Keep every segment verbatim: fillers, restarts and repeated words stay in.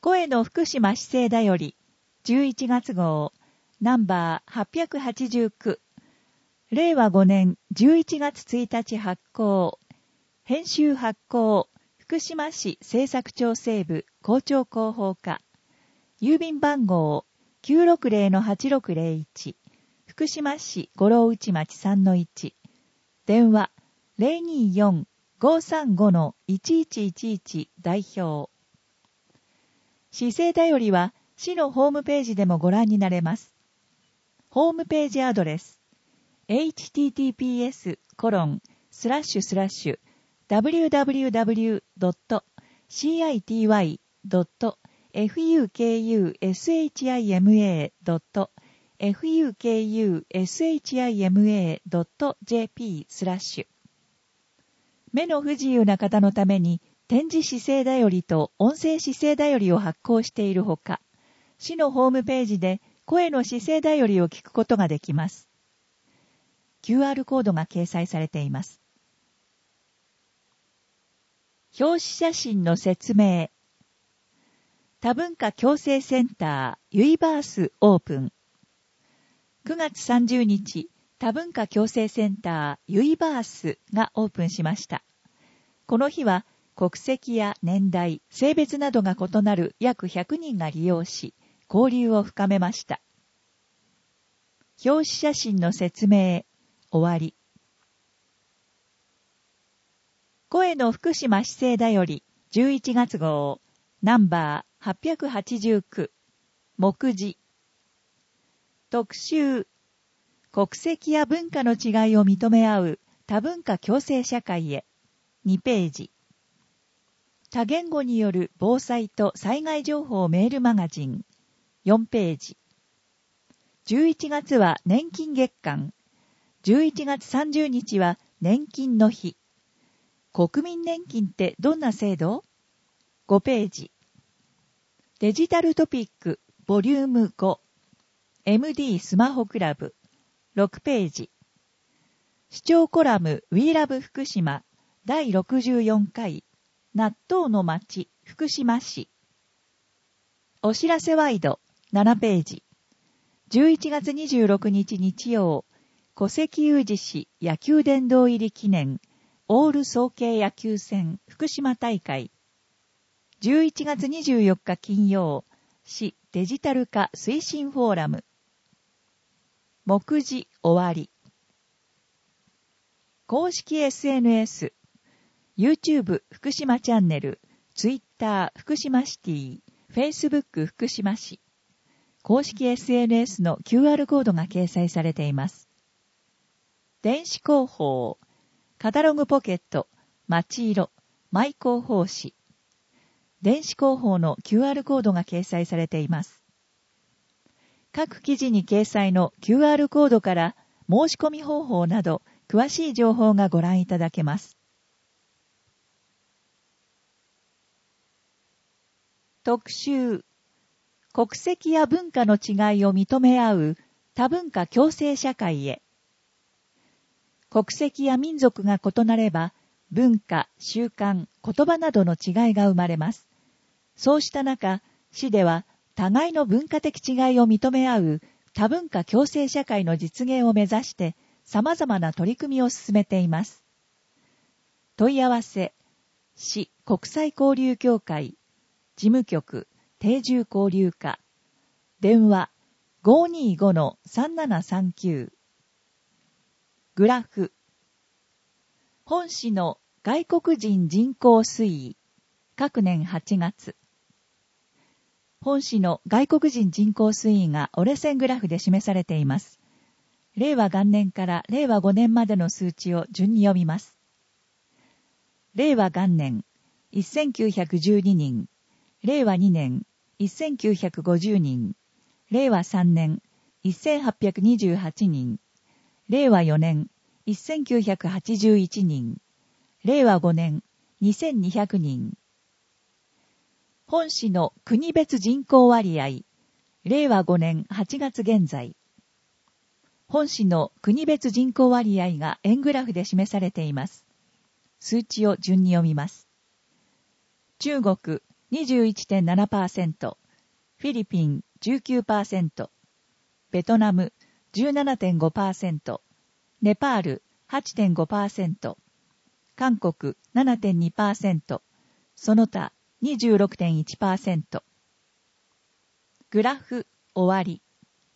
声の福島市政だよりじゅういちがつ号ナンバーはっぴゃくはちじゅうきゅうれいわごねんじゅういちがつついたち発行編集発行福島市政策調整部校長広報課郵便番号 きゅうろくぜろのはちろくぜろいち 福島市五郎内町 さんのいち 電話 ゼロにーよん ごーさんご のいちいちいちいち 代表。市政だよりは市のホームページでもご覧になれます。ホームページアドレス エイチティーティーピーエスコロンスラッシュスラッシュダブリューダブリューダブリュードットシーアイティーワイドットエフユーケーユーエスエイチアイエムエードットエフユーケーユーエスエイチアイエムエードットジェーピー スラッシュ目の不自由な方のために点字市政だよりと音声市政だよりを発行しているほか、市のホームページで声の市政だよりを聞くことができます。キューアール コードが掲載されています。表紙写真の説明。多文化共生センターユイバースオープン。くがつさんじゅうにち、多文化共生センターユイバースがオープンしました。この日は国籍や年代、性別などが異なる約ひゃくにんが利用し、交流を深めました。表紙写真の説明、終わり。声の福島市政だよりじゅういちがつ号ナンバーはっぴゃくはちじゅうきゅう目次特集国籍や文化の違いを認め合う多文化共生社会へにページ多言語による防災と災害情報メールマガジンよんページじゅういちがつは年金月間じゅういちがつさんじゅうにちは年金の日国民年金ってどんな制度 ?ごページデジタルトピックボリュームご エムディー スマホクラブろくページ視聴コラム We Love 福島だいろくじゅうよんかい納豆の町福島市お知らせワイドななページじゅういちがつにじゅうろくにち日曜戸籍有事市野球殿堂入り記念オール早慶野球戦福島大会じゅういちがつにじゅうよっか金曜市デジタル化推進フォーラム目次終わり公式 エスエヌエス YouTube 福島チャンネル Twitter 福島シティ Facebook 福島市公式 エスエヌエス の キューアール コードが掲載されています。電子広報カタログポケット町色マイ広報誌電子広報の キューアール コードが掲載されています。各記事に掲載の キューアール コードから申し込み方法など詳しい情報がご覧いただけます。特集国籍や文化の違いを認め合う多文化共生社会へ国籍や民族が異なれば文化、習慣、言葉などの違いが生まれます。そうした中、市では互いの文化的違いを認め合う多文化共生社会の実現を目指して様々な取り組みを進めています。問い合わせ、市国際交流協会、事務局、定住交流課、電話 ごーにーごのさんななさんきゅう、グラフ、本市の外国人人口推移、各年はちがつ。本市の外国人人口推移が折れ線グラフで示されています。令和元年から令和ごねんまでの数値を順に読みます。令和元年、せんきゅうひゃくじゅうににん。令和にねん、せんきゅうひゃくごじゅうにん。令和さんねん、せんはっぴゃくにじゅうはちにん。令和よねん、せんきゅうひゃくはちじゅういちにん。令和ごねん、にせんにひゃくにん。本市の国別人口割合、令和ごねんはちがつ現在。本市の国別人口割合が円グラフで示されています。数値を順に読みます。中国にじゅういってんななパーセント、フィリピン じゅうきゅうパーセント、ベトナム じゅうななてんごパーセント、ネパール はちてんごパーセント、韓国 ななてんにパーセント、その他 にじゅうろくてんいちパーセント。グラフ終わり。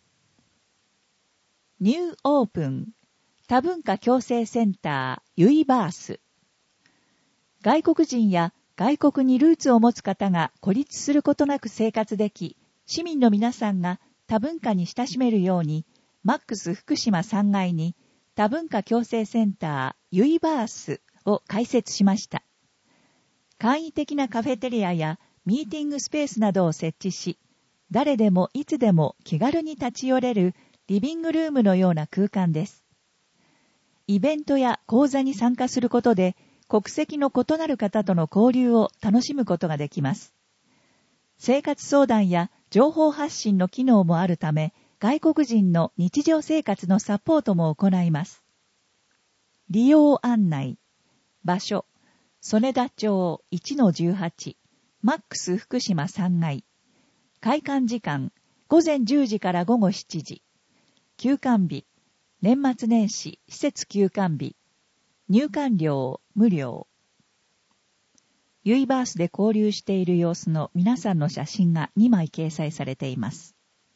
ニューオープン多文化共生センターユイバース。外国人や外国にルーツを持つ方が孤立することなく生活でき、市民の皆さんが多文化に親しめるように、マックス福島さんがいに多文化共生センターユイバースを開設しました。簡易的なカフェテリアやミーティングスペースなどを設置し、誰でもいつでも気軽に立ち寄れるリビングルームのような空間です。イベントや講座に参加することで、国籍の異なる方との交流を楽しむことができます。生活相談や情報発信の機能もあるため、外国人の日常生活のサポートも行います。利用案内。場所、曽根田町 いちのじゅうはち、マックス福島さんがい。開館時間、ごぜんじゅうじからごごしちじ。休館日、年末年始施設休館日。入館料無料。ユイバースで交流している様子の皆さんの写真がにまい掲載されています。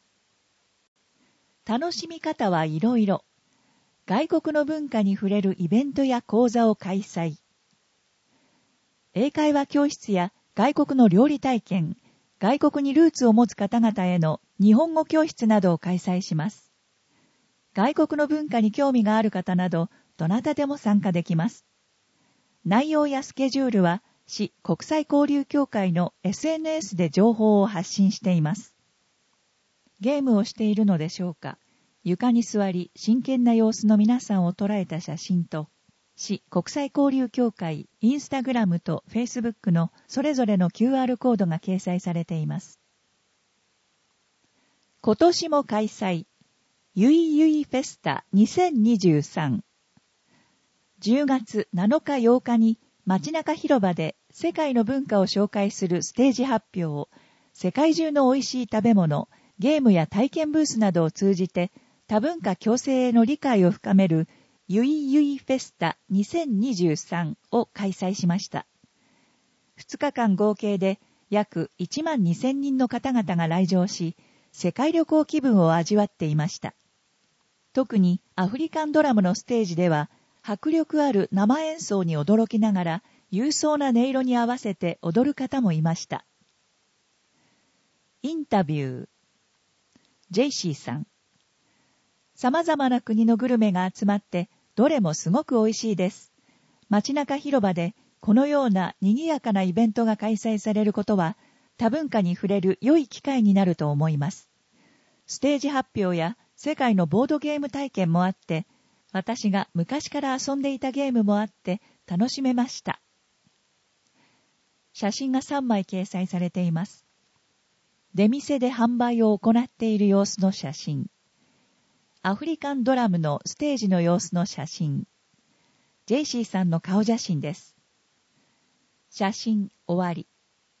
楽しみ方はいろいろ。外国の文化に触れるイベントや講座を開催。英会話教室や外国の料理体験、外国にルーツを持つ方々への日本語教室などを開催します。外国の文化に興味がある方など、どなたでも参加できます。内容やスケジュールは、市国際交流協会の エスエヌエス で情報を発信しています。ゲームをしているのでしょうか。床に座り、真剣な様子の皆さんを捉えた写真と、市国際交流協会、インスタグラムとフェイスブックのそれぞれの キューアール コードが掲載されています。今年も開催、ゆいゆいフェスタにせんにじゅうさん。じゅうがつなのかようかに街中広場で世界の文化を紹介するステージ発表を、世界中の美味しい食べ物、ゲームや体験ブースなどを通じて多文化共生への理解を深めるゆいゆいフェスタにせんにじゅうさんを開催しました。ふつかかん合計で約いちまんにせんにんの方々が来場し、世界旅行気分を味わっていました。特にアフリカンドラムのステージでは、迫力ある生演奏に驚きながら、勇壮な音色に合わせて踊る方もいました。インタビュー。ジェイシーさん。様々な国のグルメが集まって、どれもすごく美味しいです。街中広場で、このような賑やかなイベントが開催されることは、多文化に触れる良い機会になると思います。ステージ発表や世界のボードゲーム体験もあって、私が昔から遊んでいたゲームもあって楽しめました。写真がさんまい掲載されています。出店で販売を行っている様子の写真。アフリカンドラムのステージの様子の写真。ジェイシーさんの顔写真です。写真終わり。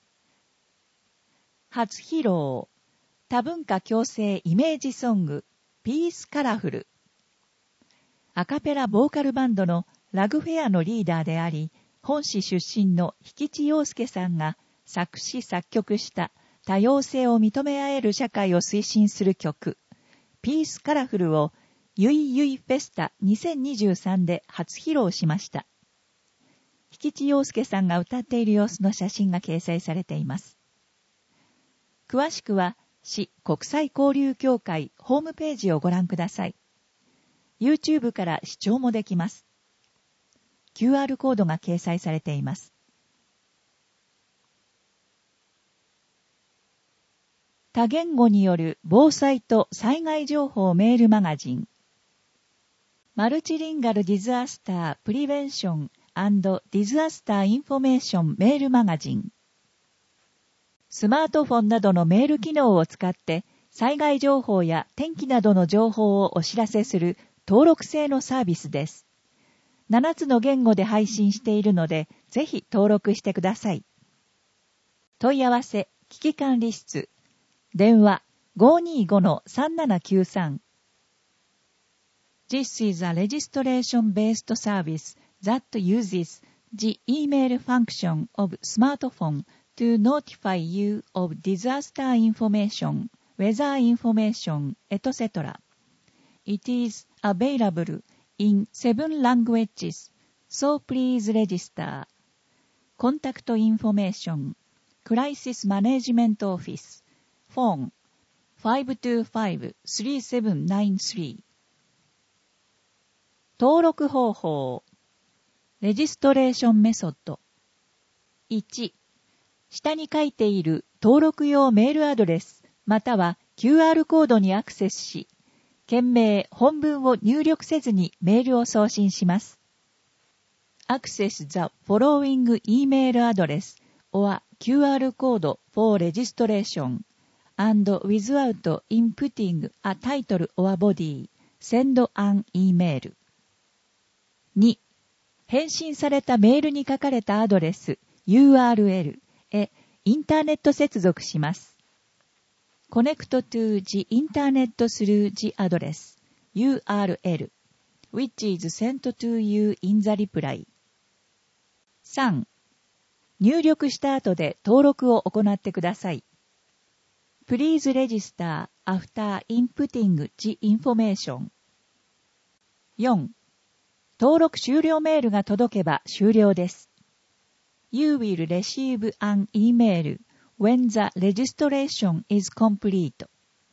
初披露。多文化共生イメージソング、ピースカラフル。アカペラボーカルバンドのラグフェアのリーダーであり、本市出身の引地陽介さんが作詞作曲した多様性を認め合える社会を推進する曲、ピースカラフルをゆいゆいフェスタにせんにじゅうさんで初披露しました。引地陽介さんが歌っている様子の写真が掲載されています。詳しくは市国際交流協会ホームページをご覧ください。YouTube から視聴もできます。キューアール コードが掲載されています。多言語による防災と災害情報メールマガジン。マルチリンガルディザスタープリベンション&ディザスターインフォメーションメールマガジン。スマートフォンなどのメール機能を使って災害情報や天気などの情報をお知らせする登録制のサービスです。ななつの言語で配信しているので、ぜひ登録してください。 問い合わせ危機管理室電話 ごーにーごのさんななきゅうさん This is a registration-based service that uses the email function of smartphone to notify you of disaster information, weather information, et cetera. It is available in seven languages, so please register. Contact information, Crisis Management Office, phone ファイブツーファイブ スリーセブンナインスリー 登録方法レジストレーションメソッドいち下に書いている登録用メールアドレスまたは キューアール コードにアクセスし件名本文を入力せずにメールを送信します。Access the following email address or キューアール code for registration and without inputting a title or body, send an email. に返信されたメールに書かれたアドレス ユーアールエル へインターネット接続します。Connect to the internet through the address ユーアールエル which is sent to you in the reply. さん入力した後で登録を行ってください。Please register after inputting the information. よん登録終了メールが届けば終了です。You will receive an email when the registration is complete.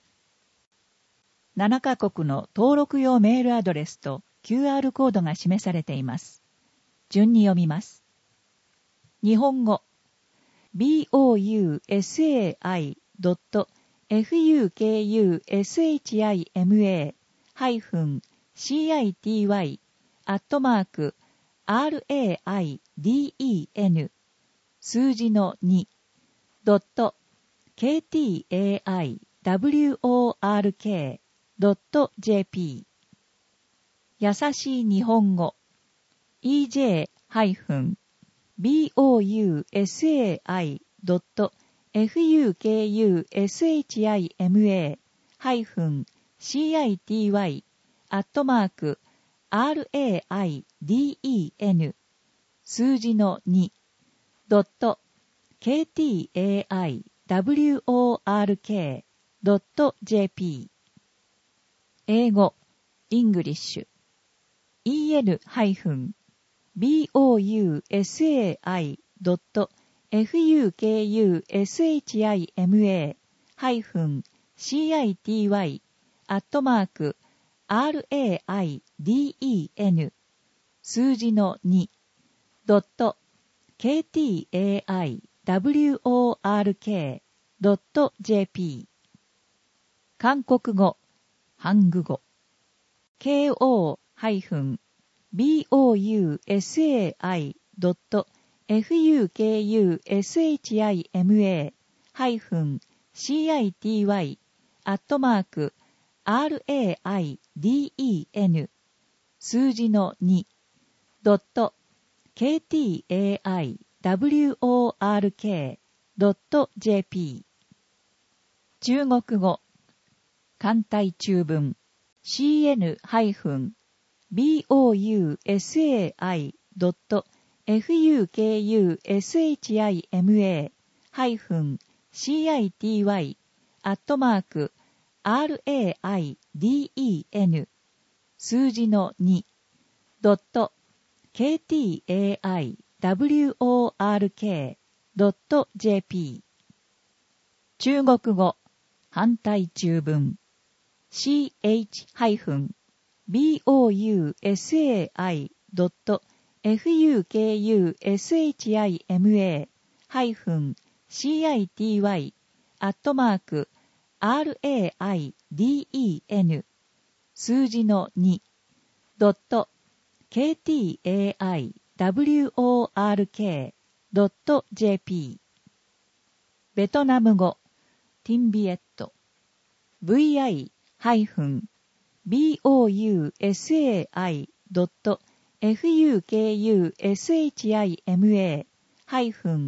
ななカ国の登録用メールアドレスと キューアール コードが示されています。順に読みます。日本語 ビーオーユーエスエーアイドットエフユーケーユーエスエイチアイエムエーハイフンシーアイティーワイアットマーク アールエーアイディーイーエヌ 数字のにドット ケーティーエーアイダブリューオーアールケードットジェーピー 優しい日本語 イージェーハイフンビーオーユーエスエーアイドットエフユーケーユーエスエイチアイエムエーハイフンシーアイティーワイアットマーク アールエーアイディーイーエヌ 数字のにドット ケーティーエーアイダブリューオーアールケードットジェーピー 英語イングリッシュ イーエヌハイフンビーオーユーエスエーアイドットエフユーケーユーエスエイチアイエムエーハイフンシーアイティーワイアットマーク アールエーアイディーイーエヌ 数字のにドット ケーティーエーアイダブリューオーアールケードットジェーピー 韓国語ハング語 ケーオーハイフンビーオーユーエスエーアイドットエフユーケーユーエスエイチアイエムエーハイフンシーアイティーワイアットマーク アールエーアイディーイーエヌ 数字のにドット ケーティーエーアイダブリューオーアールケードットジェーピー 中国語簡体中文 シーエヌハイフンビーオーユーエスエーアイドットエフユーケーユーエスエイチアイエムエーハイフンシーアイティーワイアットマーク アールエーアイディーイーエヌ 数字のにドット ケーティーエーアイダブリューオーアールケードットジェーピー 中国語反対中文 シーエイチハイフンビーオーユーエスエーアイドットエフユーケーユーエスエイチアイエムエーハイフンシーアイティーワイアットマーク アールエーアイディーイーエヌ 数字のにドット ケーティーエーアイダブリューオーアールケードットジェーピー ベトナム語ティンビエット ブイアイハイフンビーオーユーエスエーアイドットエフユーケーユーエスエイチアイエムエーハイフン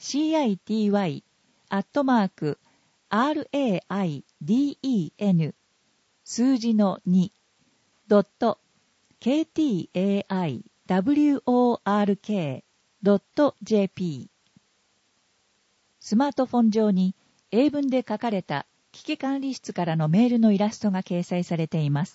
city アットマーク raiden 数字のにドット ktaiwork ドット jp スマートフォン上に英文で書かれた危機管理室からのメールのイラストが掲載されています。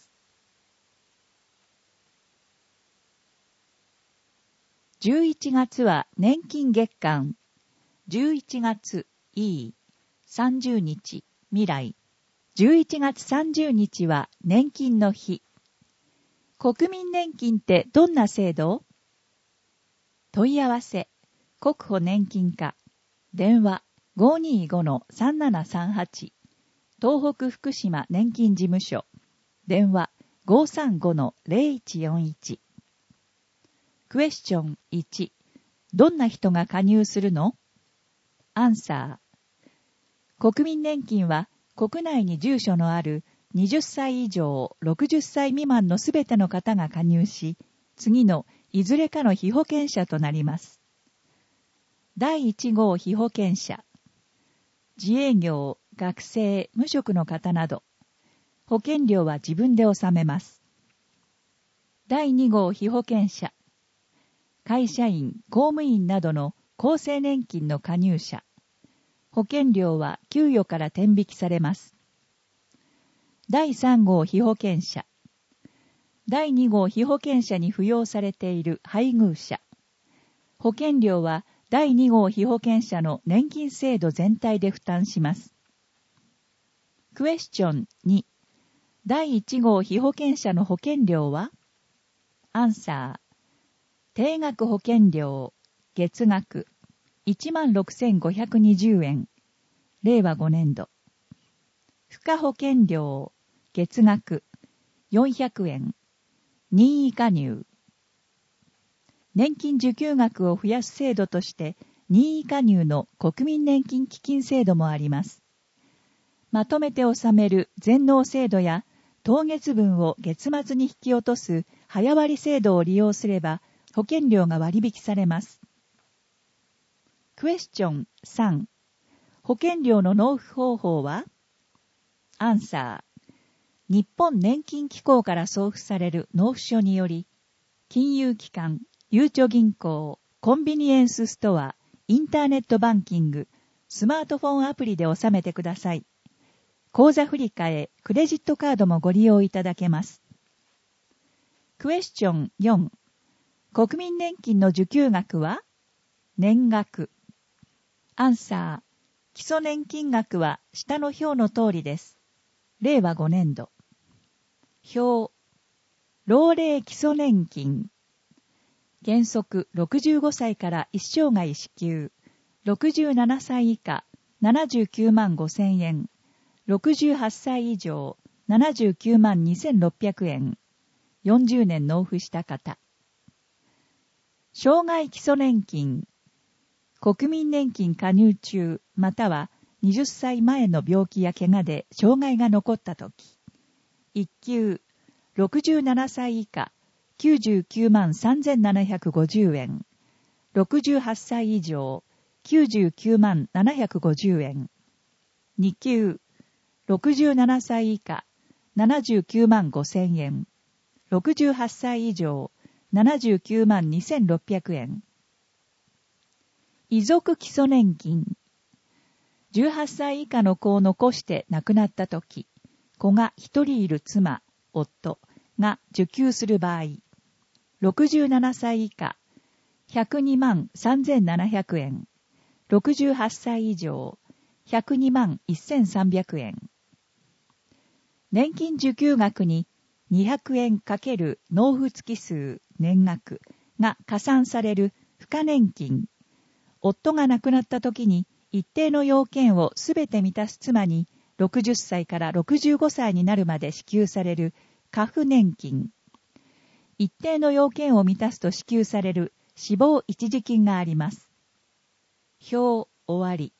じゅういちがつは年金月間。じゅういちがつ E さんじゅうにち未来。じゅういちがつさんじゅうにちは年金の日。国民年金ってどんな制度？問い合わせ、国保年金課。電話 ごーにーごのさんななさんはち。東北福島年金事務所。電話 ごーさんごのゼロいちよんいち。クエスチョンいち。どんな人が加入するの？アンサー。国民年金は国内に住所のあるはたち以上ろくじゅっさい未満のすべての方が加入し、次のいずれかの被保険者となります。だいいち号被保険者。自営業、学生、無職の方など、保険料は自分で納めます。だいに号被保険者。会社員、公務員などの厚生年金の加入者。保険料は給与から天引きされます。だいさん号被保険者。だいに号被保険者に扶養されている配偶者。保険料はだいに号被保険者の年金制度全体で負担します。クエスチョンに。だいいち号被保険者の保険料は？アンサー。定額保険料、月額、いちまんろくせんごひゃくにじゅうえん、れいわごねんど。付加保険料、月額、よんひゃくえん、任意加入。年金受給額を増やす制度として、任意加入の国民年金基金制度もあります。まとめて納める全納制度や、当月分を月末に引き落とす早割制度を利用すれば、保険料が割引されます。クエスチョンさん。保険料の納付方法は？アンサー。日本年金機構から送付される納付書により、金融機関、ゆうちょ銀行、コンビニエンスストア、インターネットバンキング、スマートフォンアプリで納めてください。口座振替、クレジットカードもご利用いただけます。クエスチョンよん。国民年金の受給額は？年額。アンサー。基礎年金額は下の表の通りです。れいわごねんど。表。老齢基礎年金。原則ろくじゅうごさいから一生涯支給。ろくじゅうななさい以下ななじゅうきゅうまんごせんえん。ろくじゅうはっさい以上ななじゅうきゅうまんにせんろっぴゃくえん。よんじゅうねん納付した方。生涯基礎年金。国民年金加入中、またははたち前の病気や怪我で障害が残ったとき。いっ級、ろくじゅうななさい以下、きゅうじゅうきゅうまんさんぜんななひゃくごじゅうえん。ろくじゅうはっさい以上、きゅうじゅうきゅうまんななひゃくごじゅうえん。に級、ろくじゅうななさい以下、ななじゅうきゅうまんごせんえん。ろくじゅうはっさい以上、ななじゅうきゅうまんにせんろっぴゃくえん。遺族基礎年金。じゅうはっさい以下の子を残して亡くなったとき、子が一人いる妻、夫が受給する場合、ろくじゅうななさい以下、ひゃくにまんさんぜんななひゃくえん、ろくじゅうはっさい以上、ひゃくにまんせんさんびゃくえん。年金受給額ににひゃくえん×納付月数、年額が加算される付加年金。夫が亡くなった時に一定の要件をすべて満たす妻にろくじゅっさいからろくじゅうごさいになるまで支給される加付年金。一定の要件を満たすと支給される死亡一時金があります。表終わり。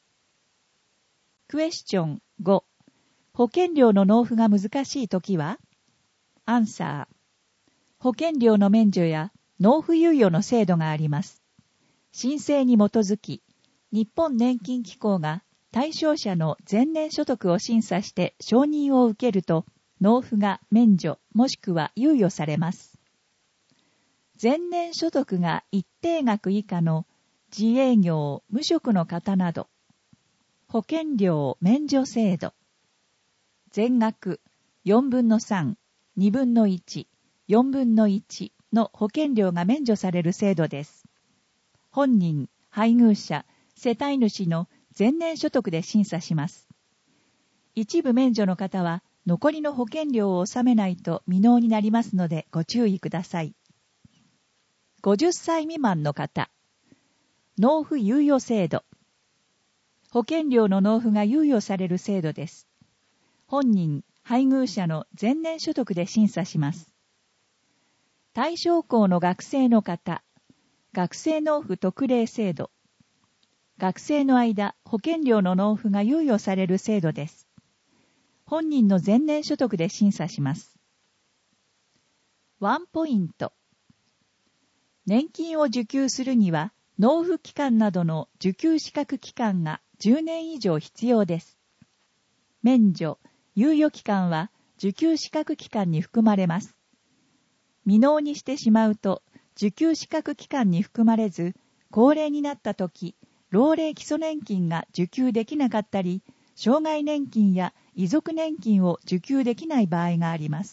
クエスチョンご。保険料の納付が難しいときは？アンサー。保険料の免除や納付猶予の制度があります。申請に基づき、 日本年金機構が対象者の前年所得を審査して承認を受けると、納付が免除もしくは猶予されます。前年所得が一定額以下の自営業、無職の方など、保険料免除制度、全額よんぶんのさん、にぶんのいち、よんぶんのいちの保険料が免除される制度です。本人、配偶者、世帯主の前年所得で審査します。一部免除の方は残りの保険料を納めないと未納になりますのでご注意ください。ごじゅっさい未満の方、納付猶予制度。保険料の納付が猶予される制度です。本人、配偶者の前年所得で審査します。対象校の学生の方、学生納付特例制度。学生の間、保険料の納付が猶予される制度です。本人の前年所得で審査します。ワンポイント。年金を受給するには、納付期間などの受給資格期間がじゅうねん以上必要です。免除、猶予期間は受給資格期間に含まれます。未納にしてしまうと、受給資格期間に含まれず、高齢になったとき、老齢基礎年金が受給できなかったり、障害年金や遺族年金を受給できない場合があります。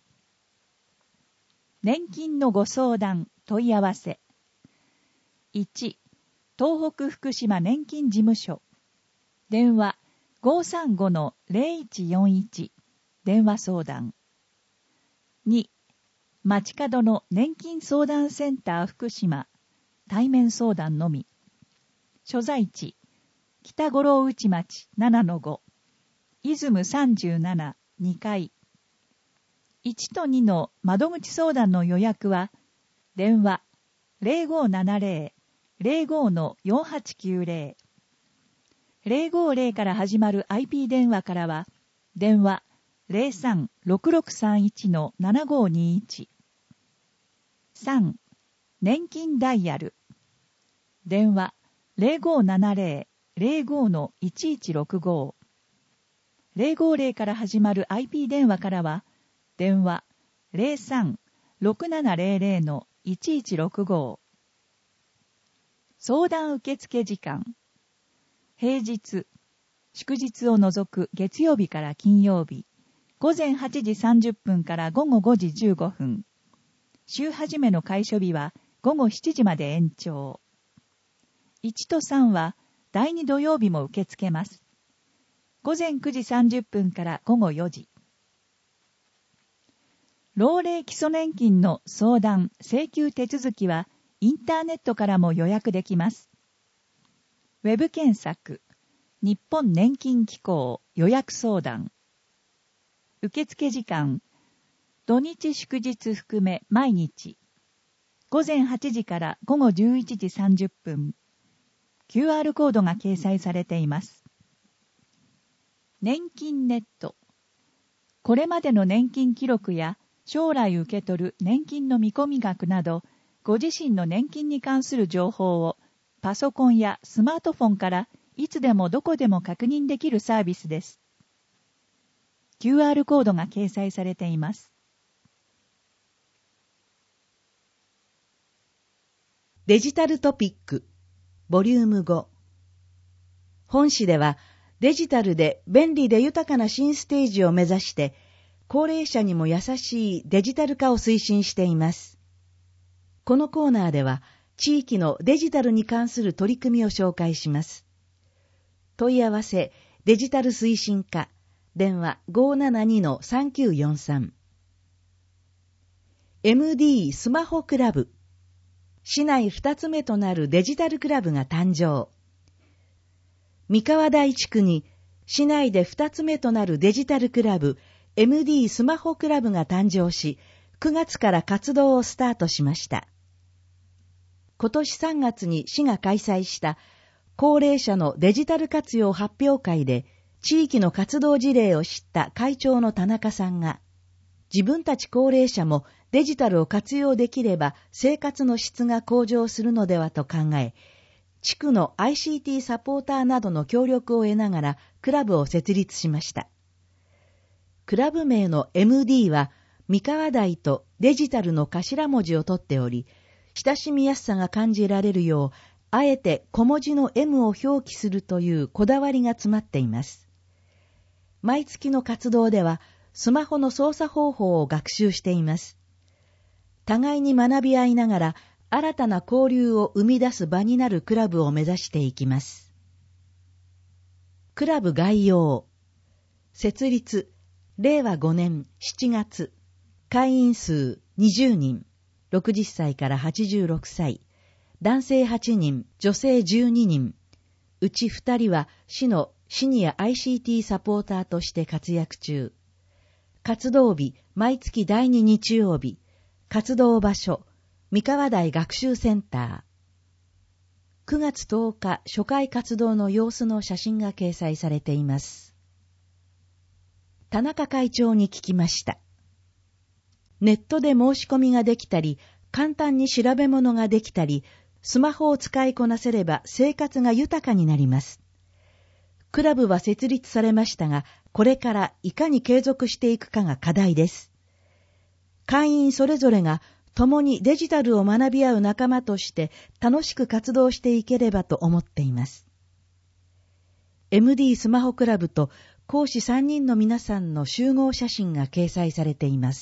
年金のご相談、問い合わせ。いち、東北福島年金事務所。電話 ごさんごのゼロいちよんいち 電話相談。に、街角の年金相談センター福島対面相談のみ。所在地北五郎内町 ななのご、出雲さんじゅうなな、にかい。いちとにの窓口相談の予約は電話 ゼロごななゼロ ゼロごのよんはちきゅうゼロ ゼロごゼロから始まる アイピー 電話からは電話 ゼロさんろくろくさんいちのななごにいち。さん、年金ダイヤル。電話 ゼロごななゼロ ゼロごのいちいちろくご。ゼロごゼロから始まる アイピー 電話からは電話 ゼロさんろくななゼロゼロのいちいちろくご。相談受付時間。平日、祝日を除く月曜日から金曜日、ごぜんはちじさんじゅっぷんからごごごじじゅうごふん。週始めの開所日はごごしちじまで延長。いちとさんはだいに土曜日も受け付けます。ごぜんくじさんじゅっぷんからごごよじ。老齢基礎年金の相談・請求手続きはインターネットからも予約できます。ウェブ検索、日本年金機構予約相談。受付時間、土日祝日含め毎日。ごぜんはちじからごごじゅういちじさんじゅっぷん。キューアール コードが掲載されています。年金ネット。これまでの年金記録や将来受け取る年金の見込み額など、ご自身の年金に関する情報をパソコンやスマートフォンからいつでもどこでも確認できるサービスです。キューアール コードが掲載されています。 デジタルトピックボリュームご。本誌ではデジタルで便利で豊かな新ステージを目指して高齢者にも優しいデジタル化を推進しています。このコーナーでは地域のデジタルに関する取り組みを紹介します。問い合わせデジタル推進課電話 ごーななにのさんきゅうよんさん。エムディー スマホクラブ。市内二つ目となるデジタルクラブが誕生。三河台地区に市内で二つ目となるデジタルクラブ エムディー スマホクラブが誕生し、くがつから活動をスタートしました。今年さんがつに市が開催した高齢者のデジタル活用発表会で地域の活動事例を知った会長の田中さんが、自分たち高齢者もデジタルを活用できれば生活の質が向上するのではと考え、 地区の アイシーティー サポーターなどの協力を得ながらクラブを設立しました。クラブ名の エムディー は三河台とデジタルの頭文字を取っており、親しみやすさが感じられるよう、あえて小文字の エム を表記するというこだわりが詰まっています。毎月の活動では、スマホの操作方法を学習しています。互いに学び合いながら、新たな交流を生み出す場になるクラブを目指していきます。クラブ概要。設立、れいわごねんしちがつ。会員数にじゅうにん。ろくじゅっさいからはちじゅうろくさい。男性はちにん、女性じゅうににん。うちふたりは市のシニア アイシーティー サポーターとして活躍中。活動日、毎月だいに日曜日。活動場所、三河台学習センター。くがつとおか初回活動の様子の写真が掲載されています。田中会長に聞きました。ネットで申し込みができたり、簡単に調べ物ができたり、スマホを使いこなせれば生活が豊かになります。クラブは設立されましたが、これからいかに継続していくかが課題です。会員それぞれが共にデジタルを学び合う仲間として楽しく活動していければと思っています。エムディー スマホクラブと講師さんにんの皆さんの集合写真が掲載されています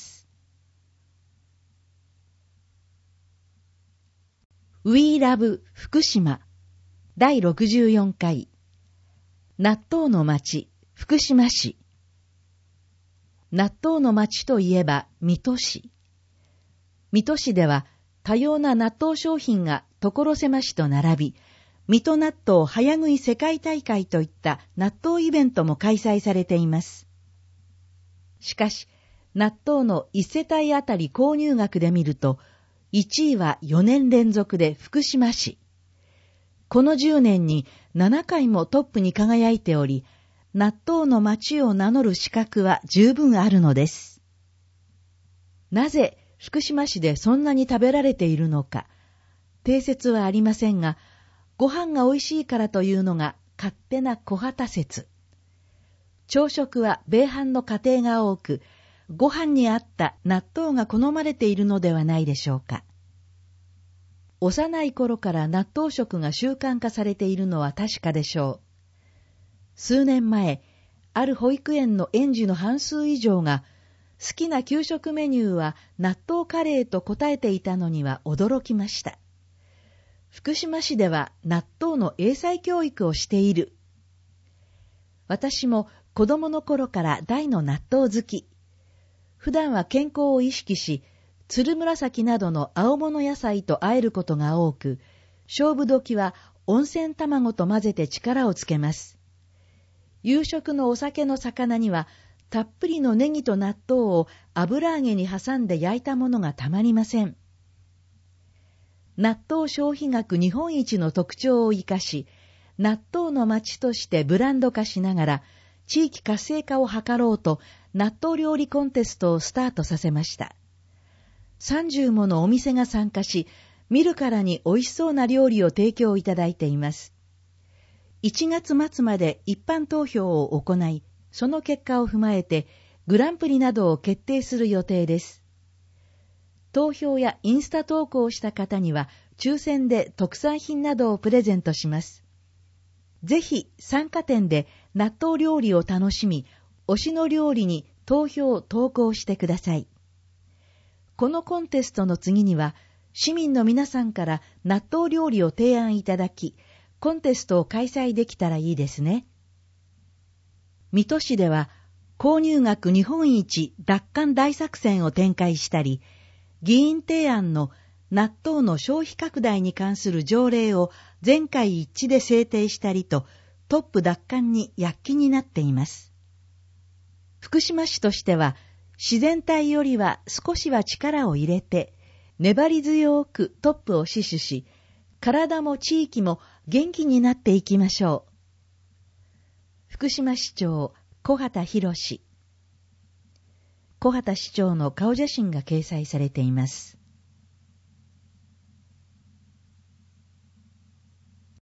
。We Love 福島だいろくじゅうよんかい納豆の町福島市。納豆の町といえば水戸市。水戸市では多様な納豆商品が所狭しと並び、水戸納豆早食い世界大会といった納豆イベントも開催されています。しかし、納豆のいち世帯あたり購入額で見ると、いちいはよねん連続で福島市。このじゅうねんにななかいもトップに輝いており、納豆の町を名乗る資格は十分あるのです。なぜ福島市でそんなに食べられているのか、定説はありませんが、ご飯が美味しいからというのが勝手な小旗説。朝食は米飯の家庭が多く、ご飯に合った納豆が好まれているのではないでしょうか。幼い頃から納豆食が習慣化されているのは確かでしょう。数年前、ある保育園の園児の半数以上が、好きな給食メニューは納豆カレーと答えていたのには驚きました。福島市では納豆の英才教育をしている。私も子供の頃から大の納豆好き。普段は健康を意識し、つるむらさきなどの青物野菜と和えることが多く、勝負時は温泉卵と混ぜて力をつけます。夕食のお酒の魚には、たっぷりのネギと納豆を油揚げに挟んで焼いたものがたまりません。納豆消費額日本一の特徴を生かし、納豆の町としてブランド化しながら、地域活性化を図ろうと、納豆料理コンテストをスタートさせました。さんじゅうものお店が参加し、見るからに美味しそうな料理を提供いただいています。いちがつまつまで一般投票を行い、その結果を踏まえてグランプリなどを決定する予定です。投票やインスタ投稿をした方には抽選で特産品などをプレゼントします。ぜひ参加店で納豆料理を楽しみ、推しの料理に投票・投稿してください。このコンテストの次には市民の皆さんから納豆料理を提案いただき、コンテストを開催できたらいいですね。水戸市では購入額日本一奪還大作戦を展開したり、議員提案の納豆の消費拡大に関する条例を全会一致で制定したりと、トップ奪還に躍起になっています。福島市としては、自然体よりは少しは力を入れて、粘り強くトップを死守し、体も地域も元気になっていきましょう。福島市長小畑博氏。小畑市長の顔写真が掲載されています。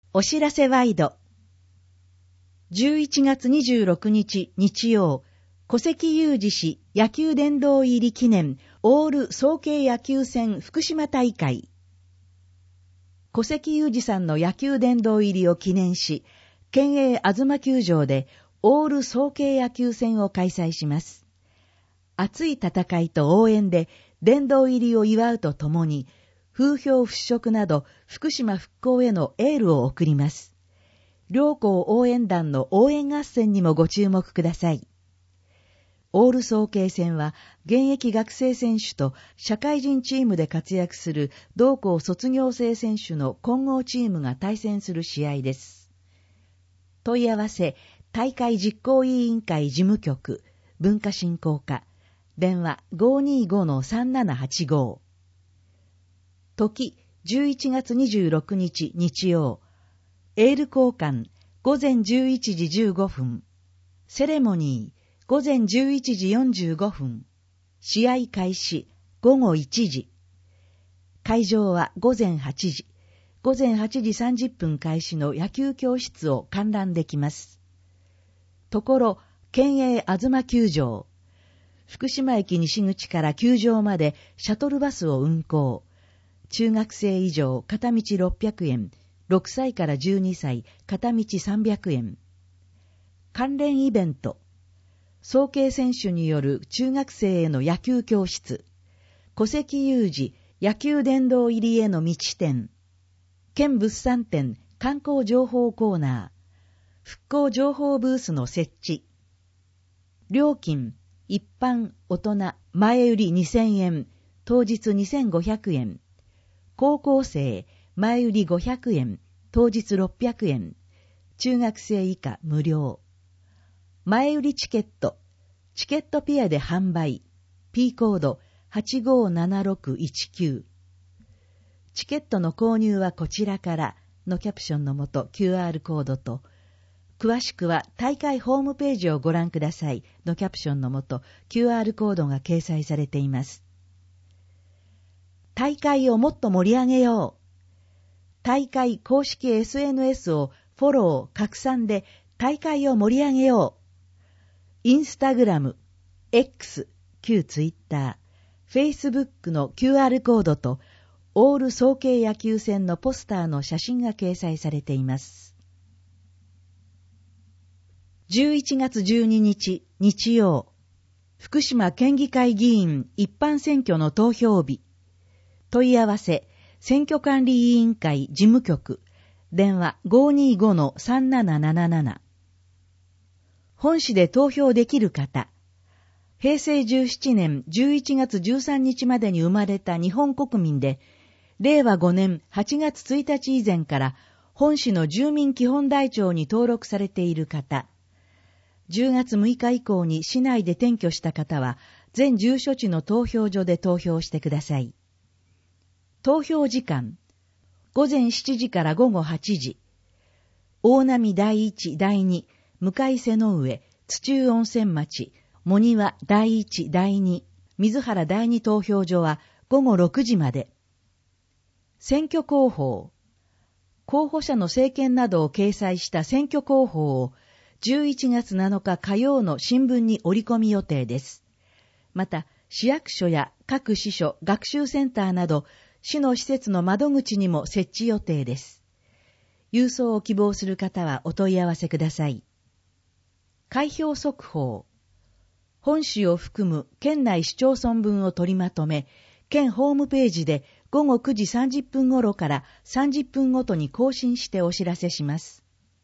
お知らせワイド。じゅういちがつにじゅうろくにち日曜、古関裕二氏野球殿堂入り記念オール早慶野球戦福島大会。古関裕二さんの野球殿堂入りを記念し、県営東球場でオール早慶野球戦を開催します。熱い戦いと応援で殿堂入りを祝うとともに、風評払拭など福島復興へのエールを送ります。両校応援団の応援合戦にもご注目ください。オール早慶戦は現役学生選手と社会人チームで活躍する同校卒業生選手の混合チームが対戦する試合です。問い合わせ、大会実行委員会事務局、文化振興課、電話 ごーにーごのさんななはちご。時、じゅういちがつにじゅうろくにち日曜、エール交換、ごぜんじゅういちじじゅうごふん。セレモニー、ごぜんじゅういちじよんじゅうごふん。試合開始、ごごいちじ。会場はごぜんはちじ。ごぜんはちじさんじゅっぷん開始の野球教室を観覧できます。ところ、県営東球場。福島駅西口から球場までシャトルバスを運行。中学生以上片道ろっぴゃくえん。ろくさいからじゅうにさい、片道さんびゃくえん。関連イベント。早慶選手による中学生への野球教室。古関裕二野球殿堂入りへの道展。県物産展観光情報コーナー。復興情報ブースの設置。料金、一般、大人、前売りにせんえん、当日にせんごひゃくえん。高校生、前売りごひゃくえん、当日ろっぴゃくえん。中学生以下無料。前売りチケット、チケットピアで販売。P コードはちごーななろくいちきゅう。チケットの購入はこちらからのキャプションのもと キューアール コードと、詳しくは大会ホームページをご覧くださいのキャプションのもと キューアール コードが掲載されています。大会をもっと盛り上げよう。大会公式 エスエヌエス をフォロー、拡散で大会を盛り上げよう。インスタグラム、X、旧ツイッター、フェイスブックの キューアール コードとオール早慶野球戦のポスターの写真が掲載されています。じゅういちがつじゅうににち日曜、福島県議会議員一般選挙の投票日。問い合わせ、選挙管理委員会事務局、電話 ごーにーごのさんなななななな。本市で投票できる方、へいせいじゅうななねんじゅういちがつじゅうさんにちまでに生まれた日本国民で、れいわごねんはちがつついたち以前から本市の住民基本台帳に登録されている方、じゅうがつむいか以降に市内で転居した方は、全住所地の投票所で投票してください。投票時間、ごぜんしちじからごごはちじ。大波第一、第二、向瀬の上、土中温泉町、茂庭第一、第二、水原第二投票所はごごろくじまで。選挙広報。候補者の政見などを掲載した選挙広報をじゅういちがつなのか火曜の新聞に折り込み予定です。また、市役所や各支所、学習センターなど、市の施設の窓口にも設置予定です。郵送を希望する方はお問い合わせください。開票速報。本市を含む県内市町村分を取りまとめ、県ホームページでごごくじさんじゅっぷん頃からさんじゅっぷんごとに更新してお知らせします。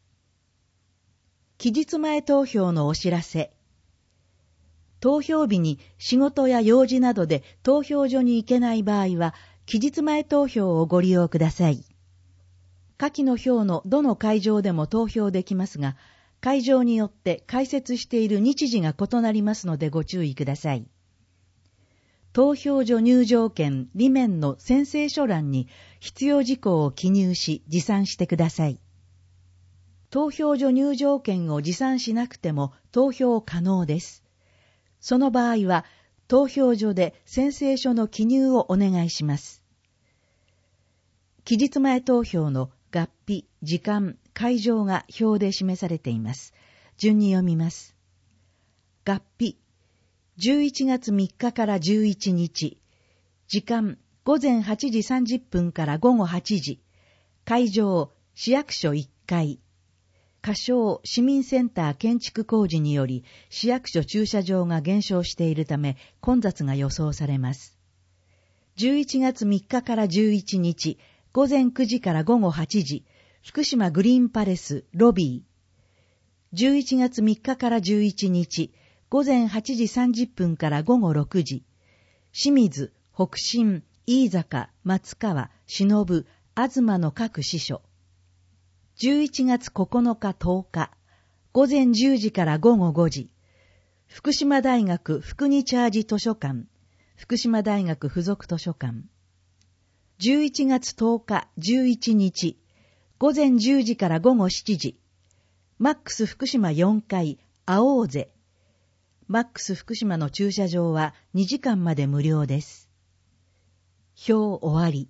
期日前投票のお知らせ。投票日に仕事や用事などで投票所に行けない場合は、期日前投票をご利用ください。下記の表のどの会場でも投票できますが、会場によって開設している日時が異なりますのでご注意ください。投票所入場券裏面の宣誓書欄に必要事項を記入し持参してください。投票所入場券を持参しなくても投票可能です。その場合は投票所で宣誓書の記入をお願いします。期日前投票の月日、時間、会場が表で示されています。順に読みます。月日、じゅういちがつみっかからじゅういちにち。時間、ごぜんはちじさんじゅっぷんからごごはちじ。会場、市役所いっかい。仮称市民センター建築工事により市役所駐車場が減少しているため混雑が予想されます。じゅういちがつみっかからじゅういちにち、ごぜんくじからごごはちじ、福島グリーンパレスロビー。じゅういちがつみっかからじゅういちにち、ごぜんはちじさんじゅっぷんからごごろくじ、清水、北信、飯坂、松川、忍、東の各支所。じゅういちがつここのかとおか、ごぜんじゅうじからごごごじ、福島大学福にチャージ図書館、福島大学附属図書館。じゅういちがつとおかじゅういちにち、ごぜんじゅうじからごごしちじ、マックス福島よんかい、会おうぜ。マックス福島の駐車場はにじかんまで無料です。表終わり。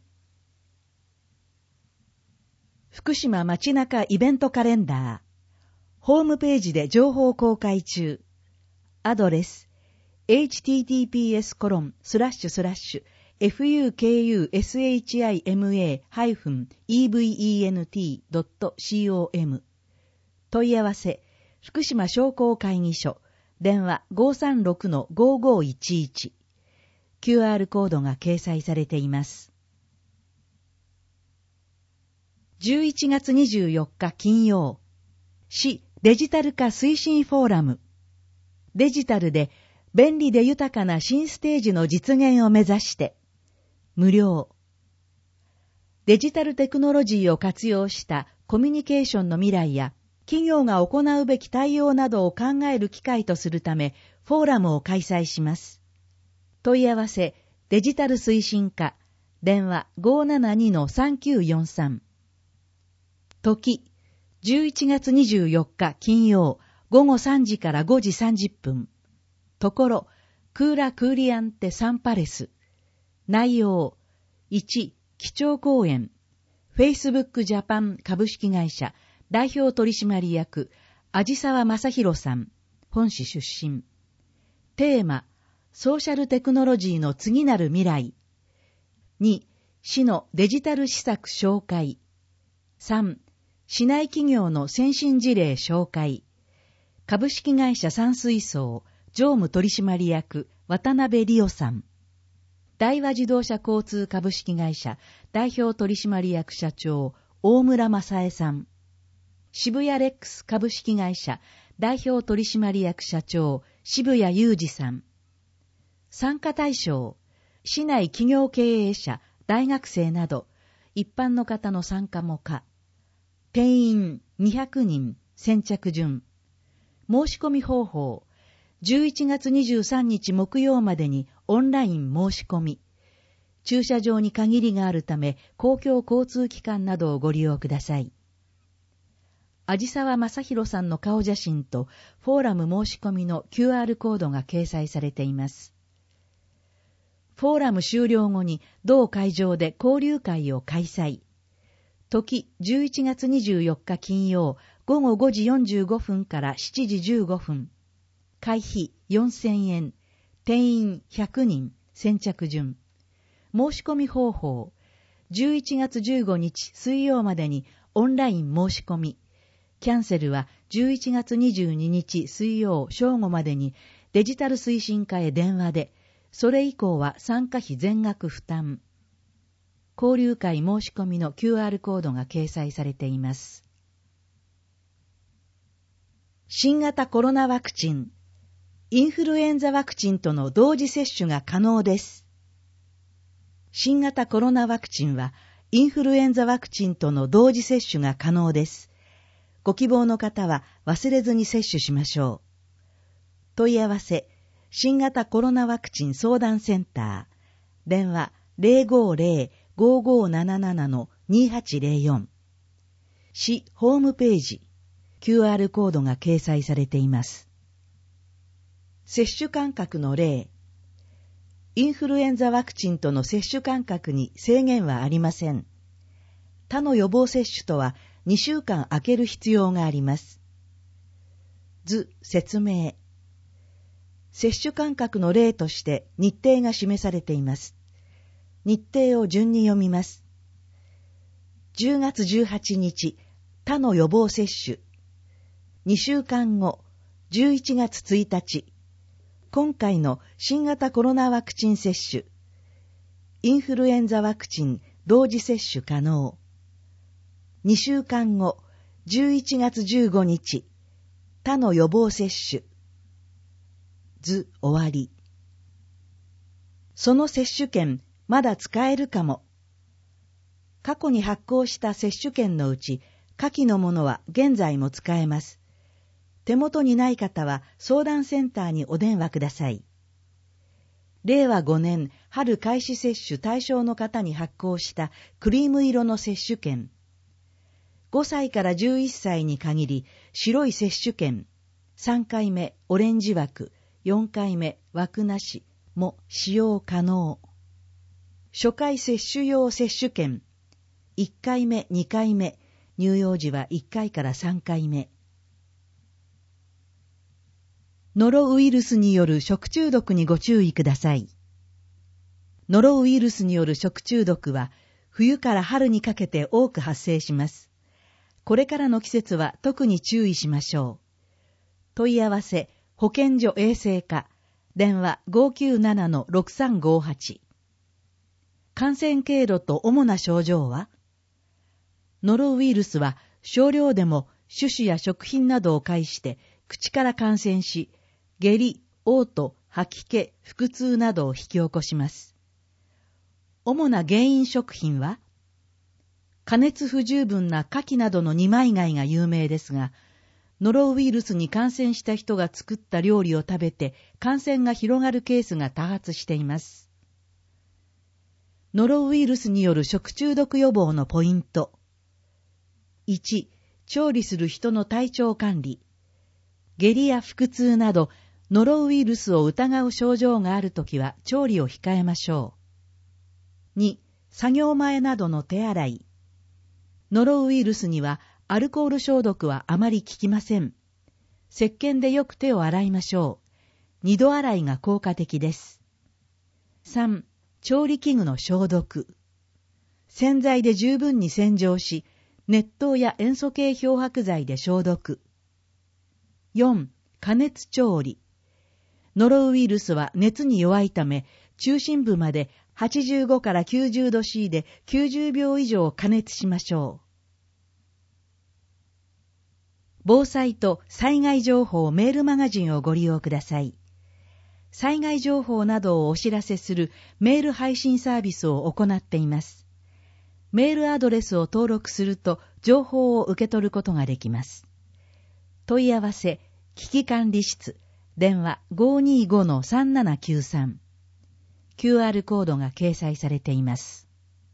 福島街中イベントカレンダー。ホームページで情報公開中。アドレス エイチティーティーピーエスコロンスラッシュスラッシュエフユーケーユーエスエイチアイエムエーハイフンイーブイイーエヌティードットコム 問い合わせ福島商工会議所電話 ごーさんろくのごーごーいちいち キューアール コードが掲載されています。じゅういちがつにじゅうよっか金曜、市デジタル化推進フォーラム。デジタルで便利で豊かな新ステージの実現を目指して、無料。デジタルテクノロジーを活用したコミュニケーションの未来や、企業が行うべき対応などを考える機会とするため、フォーラムを開催します。問い合わせ、デジタル推進課、電話 ごーななにのさんきゅうよんさん。時、じゅういちがつにじゅうよっか金曜、ごごさんじからごじさんじゅっぷん。ところ、クーラ・クーリアンテ・サンパレス。内容、いち、基調講演。Facebook ジャパン株式会社代表取締役、味沢正弘さん、本市出身。テーマ、ソーシャルテクノロジーの次なる未来。に、市のデジタル施策紹介。さん、市内企業の先進事例紹介。株式会社山水荘常務取締役渡辺理央さん。大和自動車交通株式会社代表取締役社長大村正恵さん。渋谷レックス株式会社代表取締役社長渋谷裕二さん。参加対象、市内企業経営者、大学生など一般の方の参加も可。定員にひゃくにん、先着順。申し込み方法、じゅういちがつにじゅうさんにち木曜までにオンライン申し込み。駐車場に限りがあるため、公共交通機関などをご利用ください。味沢正弘さんの顔写真とフォーラム申し込みの キューアール コードが掲載されています。フォーラム終了後に同会場で交流会を開催。時じゅういちがつにじゅうよっか金曜ごごごじよんじゅうごふんからしちじじゅうごふん。会費よんせんえん。定員ひゃくにん。先着順。申し込み方法。じゅういちがつじゅうごにち水曜までにオンライン申し込み。キャンセルはじゅういちがつにじゅうににち水曜正午までにデジタル推進課へ電話で、それ以降は参加費全額負担。交流会申し込みの キューアール コードが掲載されています。新型コロナワクチン、インフルエンザワクチンとの同時接種が可能です。新型コロナワクチンは、インフルエンザワクチンとの同時接種が可能です。ご希望の方は忘れずに接種しましょう。問い合わせ、新型コロナワクチン相談センター、電話 ゼロごゼロ ごごなななな にはちゼロよん。市ホームページ、キューアール コードが掲載されています。接種間隔の例。インフルエンザワクチンとの接種間隔に制限はありません。 他の予防接種とはにしゅうかん空ける必要があります。図、説明。接種間隔の例として日程が示されています。日程を順に読みます。じゅうがつじゅうはちにち、他の予防接種。にしゅうかんご、じゅういちがつついたち、今回の新型コロナワクチン接種。インフルエンザワクチン同時接種可能。にしゅうかんご、じゅういちがつじゅうごにち、他の予防接種。図終わり。その接種券、まだ使えるかも。過去に発行した接種券のうち、下記のものは現在も使えます。手元にない方は相談センターにお電話ください。れいわごねん春開始接種対象の方に発行したクリーム色の接種券。ごさいからじゅういっさいに限り白い接種券、さんかいめオレンジ枠、よんかいめ枠なしも使用可能。初回接種用接種券、いっかいめ、にかいめ、乳幼児はいっかいからさんかいめ。ノロウイルスによる食中毒にご注意ください。ノロウイルスによる食中毒は冬から春にかけて多く発生します。これからの季節は特に注意しましょう。問い合わせ、保健所衛生課、電話 ごきゅうななのろくさんごはち。感染経路と主な症状は？ノロウイルスは少量でも種子や食品などを介して口から感染し、下痢、嘔吐、吐き気、腹痛などを引き起こします。主な原因食品は、加熱不十分な牡蠣などの二枚貝が有名ですが、ノロウイルスに感染した人が作った料理を食べて感染が広がるケースが多発しています。ノロウイルスによる食中毒予防のポイント。いち、調理する人の体調管理。下痢や腹痛など、ノロウイルスを疑う症状があるときは調理を控えましょう。に、作業前などの手洗い。ノロウイルスにはアルコール消毒はあまり効きません。石鹸でよく手を洗いましょう。二度洗いが効果的です。さん、調理器具の消毒。洗剤で十分に洗浄し、熱湯や塩素系漂白剤で消毒。よん、加熱調理。ノロウイルスは熱に弱いため、中心部まではちじゅうごからきゅうじゅうど C できゅうじゅうびょう以上加熱しましょう。防災と災害情報メールマガジンをご利用ください。災害情報などをお知らせするメール配信サービスを行っています。メールアドレスを登録すると情報を受け取ることができます。問い合わせ、危機管理室、電話 ごーにーごのさんななきゅうさん。キューアール コードが掲載されています。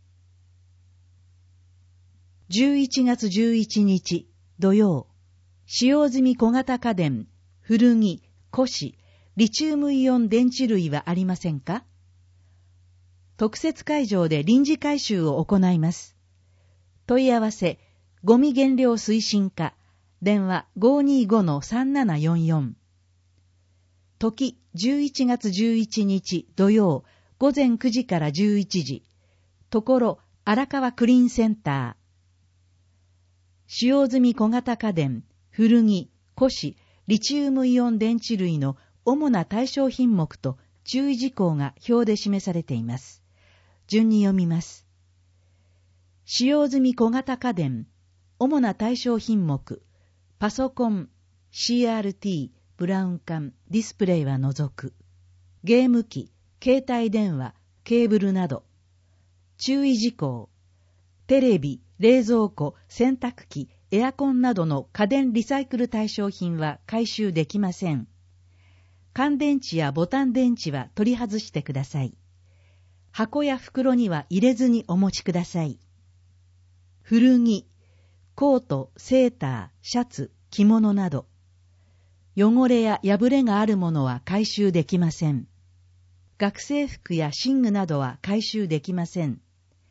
じゅういちがつじゅういちにち土曜、使用済み小型家電、古着、古紙、リチウムイオン電池類はありませんか？特設会場で臨時回収を行います。問い合わせ、ゴミ減量推進課、電話 ごーにーごのさんななよんよん。時じゅういちがつじゅういちにち土曜午前くじからじゅういちじ。ところ荒川クリーンセンター。使用済み小型家電、古着、古紙、リチウムイオン電池類の主な対象品目と注意事項が表で示されています。順に読みます。使用済み小型家電、主な対象品目、パソコン、シーアールティー、ブラウン管、ディスプレイは除く。ゲーム機、携帯電話、ケーブルなど。注意事項。テレビ、冷蔵庫、洗濯機、エアコンなどの家電リサイクル対象品は回収できません。乾電池やボタン電池は取り外してください。箱や袋には入れずにお持ちください。古着、コート、セーター、シャツ、着物など。汚れや破れがあるものは回収できません。学生服や寝具などは回収できません。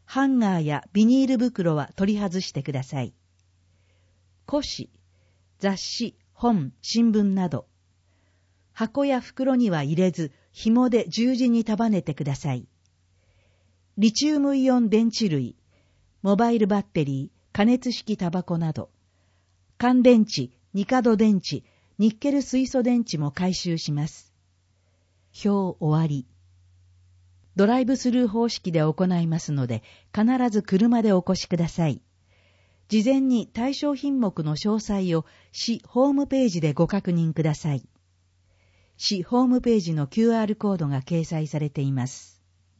ハンガーやビニール袋は取り外してください。古紙、雑誌、本、新聞など、箱や袋には入れず、紐で十字に束ねてください。リチウムイオン電池類、モバイルバッテリー、加熱式タバコなど、乾電池、ニカド電池、ニッケル水素電池も回収します。表終わり。ドライブスルー方式で行いますので、必ず車でお越しください。事前に対象品目の詳細を市ホームページでご確認ください。市ホームページの キューアール コードが掲載されています。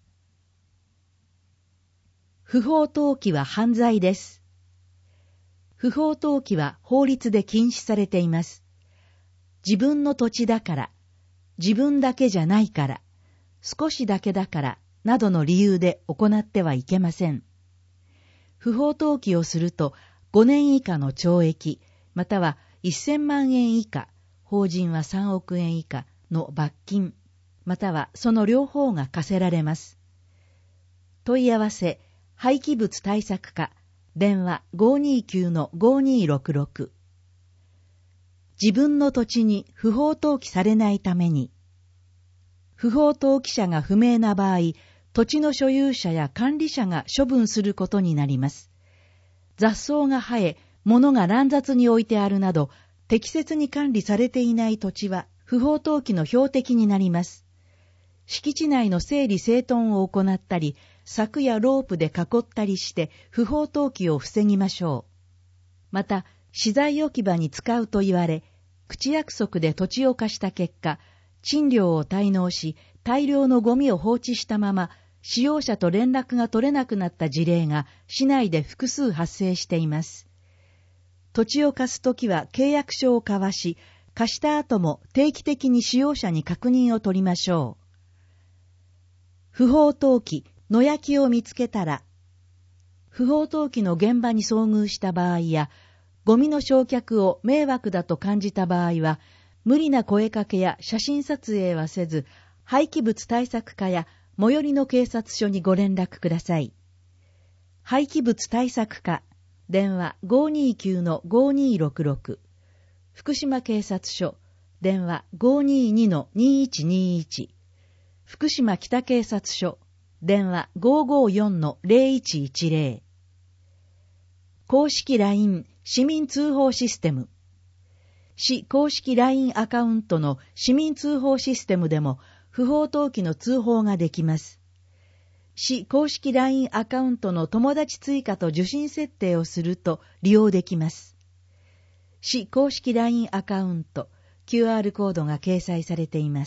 不法投棄は犯罪です。不法投棄は法律で禁止されています。自分の土地だから、自分だけじゃないから、少しだけだから、などの理由で行ってはいけません。不法投棄をするとごねん以下の懲役、またはせんまんえん以下、法人はさんおくえん以下の罰金、またはその両方が課せられます。問い合わせ、廃棄物対策課、電話 ごーにーきゅうのごーにーろくろく。自分の土地に不法投棄されないために、不法投棄者が不明な場合、土地の所有者や管理者が処分することになります。雑草が生え、物が乱雑に置いてあるなど、適切に管理されていない土地は不法投棄の標的になります。敷地内の整理整頓を行ったり、柵やロープで囲ったりして不法投棄を防ぎましょう。また、資材置き場に使うと言われ、口約束で土地を貸した結果、賃料を滞納し、大量のゴミを放置したまま、使用者と連絡が取れなくなった事例が市内で複数発生しています。土地を貸すときは契約書を交わし、貸した後も定期的に使用者に確認を取りましょう。不法投棄、野焼きを見つけたら、不法投棄の現場に遭遇した場合や、ゴミの焼却を迷惑だと感じた場合は、無理な声かけや写真撮影はせず、廃棄物対策課や最寄りの警察署にご連絡ください。廃棄物対策課、電話 ごーにーきゅうのごーにーろくろく。福島警察署、電話 ごーにーにのにーいちにーいち。福島北警察署、電話 ごーごーよんのゼロいちいちゼロ。公式 ライン 市民通報システム。市公式 ライン アカウントの市民通報システムでも不法投棄の通報ができます。市公式 ライン アカウントの友達追加と受信設定をすると利用できます。市公式 ライン アカウント、キューアール コードが掲載されています。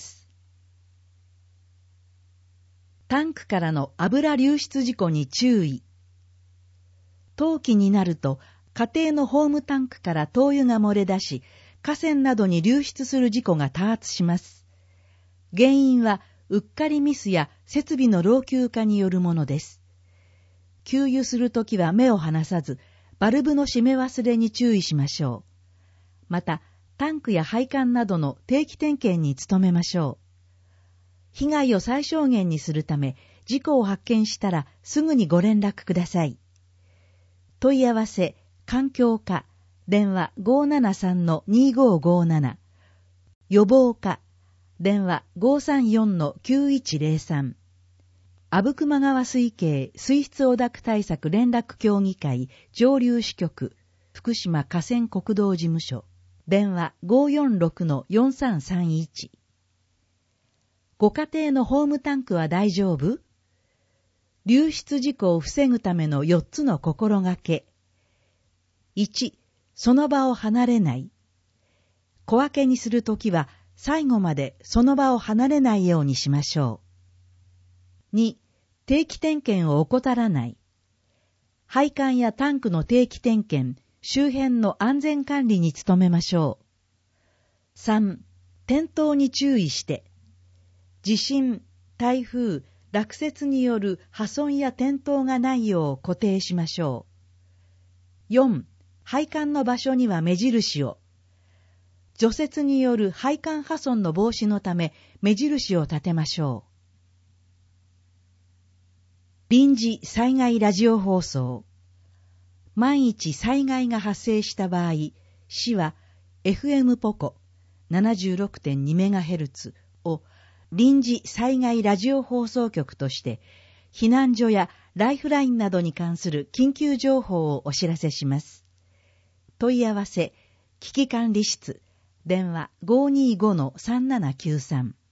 タンクからの油流出事故に注意。投棄になると家庭のホームタンクから灯油が漏れ出し、河川などに流出する事故が多発します。原因はうっかりミスや設備の老朽化によるものです。給油するときは目を離さず、バルブの閉め忘れに注意しましょう。また、タンクや配管などの定期点検に努めましょう。被害を最小限にするため、事故を発見したらすぐにご連絡ください。問い合わせ、環境課、電話 ごーななさんのにーごーごーなな。予防課、電話 ごーさんよんのきゅういちゼロさん。阿武隈川水系水質汚濁対策連絡協議会上流支局、福島河川国道事務所、電話 ごーよんろくのよんさんさんいち。ご家庭のホームタンクは大丈夫？流出事故を防ぐためのよっつの心がけ。いち、その場を離れない。小分けにするときは最後までその場を離れないようにしましょう。に、定期点検を怠らない。配管やタンクの定期点検、周辺の安全管理に努めましょう。さん、転倒に注意して。地震、台風、落雪による破損や転倒がないよう固定しましょう。よん、配管の場所には目印を。除雪による配管破損の防止のため目印を立てましょう。 臨時災害ラジオ放送。万一災害が発生した場合、市は エフエム ポコ ななじゅうろくてんにメガヘルツ を臨時災害ラジオ放送局として、避難所やライフラインなどに関する緊急情報をお知らせします。問い合わせ、危機管理室、電話 ごーにーごのさんななきゅうさん。